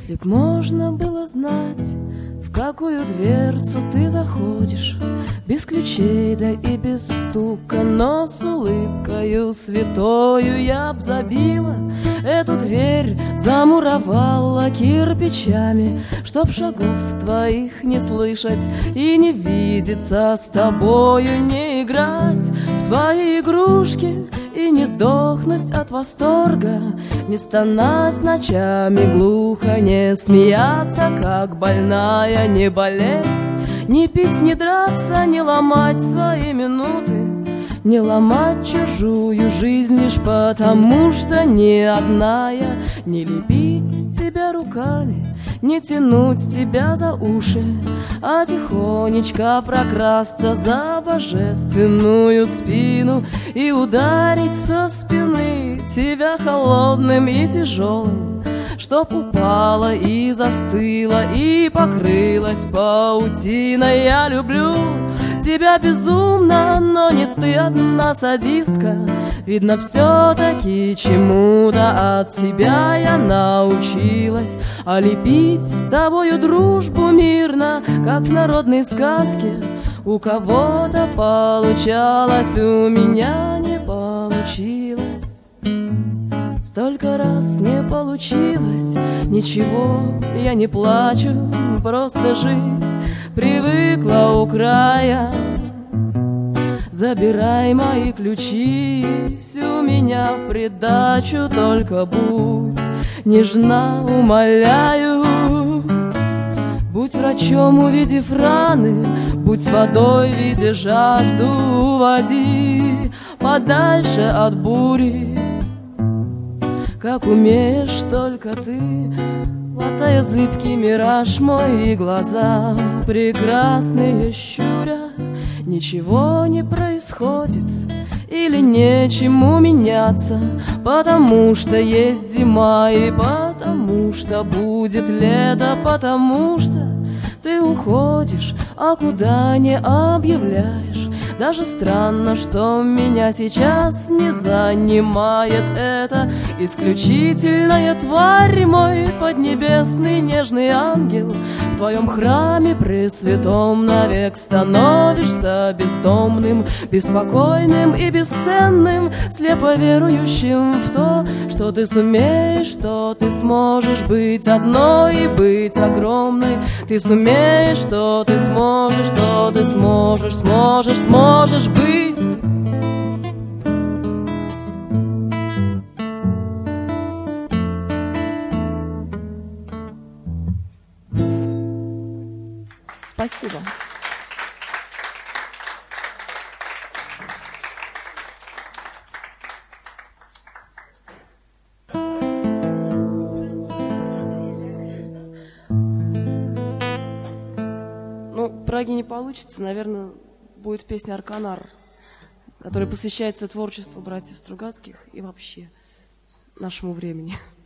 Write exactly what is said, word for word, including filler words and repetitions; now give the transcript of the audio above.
Если б можно было знать, в какую дверцу ты заходишь, без ключей, да и без стука, но с улыбкою святою я б забила эту дверь, замуровала кирпичами, чтоб шагов твоих не слышать и не видеться с тобою, не играть в твои игрушки и не дохнуть от восторга, не стонать ночами глухо, не смеяться, как больная, не болеть, не пить, не драться, не ломать свои минуты, не ломать чужую жизнь лишь потому, что не одна я, не лепить тебя руками, не тянуть тебя за уши, а тихонечко прокрасться за божественную спину и ударить со спины тебя холодным и тяжелым, чтоб упала и застыла и покрылась паутиной. Я люблю тебя безумно, но не ты одна садистка. Видно, все-таки чему-то от тебя я научилась, а лепить с тобою дружбу мирно, как в народной сказке. У кого-то получалось, у меня не получилось. Столько раз не получилось, ничего, я не плачу, просто жить привыкла у края. Забирай мои ключи, всю меня в придачу, только будь нежна, умоляю. Будь врачом, увидев раны, будь водой, видя жажду, уводи подальше от бури, как умеешь только ты, латая зыбкий мираж мои глаза прекрасные щуря. Ничего не происходит или нечему меняться, потому что есть зима и потому что будет лето, потому что ты уходишь, а куда не объявляешь. Даже странно, что меня сейчас не занимает эта исключительная тварь, мой поднебесный нежный ангел. В твоем храме пресвятом навек становишься бездомным, беспокойным и бесценным, слепо верующим в то, что ты сумеешь, что ты сможешь быть одной и быть огромной. Ты сумеешь, что ты сможешь, что ты сможешь, сможешь, сможешь быть. Спасибо. Ну, Праги не получится, наверное, будет песня «Арканар», которая посвящается творчеству братьев Стругацких и вообще нашему времени.